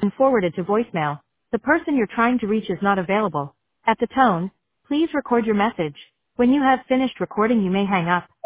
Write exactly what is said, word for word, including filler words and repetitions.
been forwarded to voicemail. The person you're trying to reach is not available. At the tone, please record your message. When you have finished recording, you may hang up.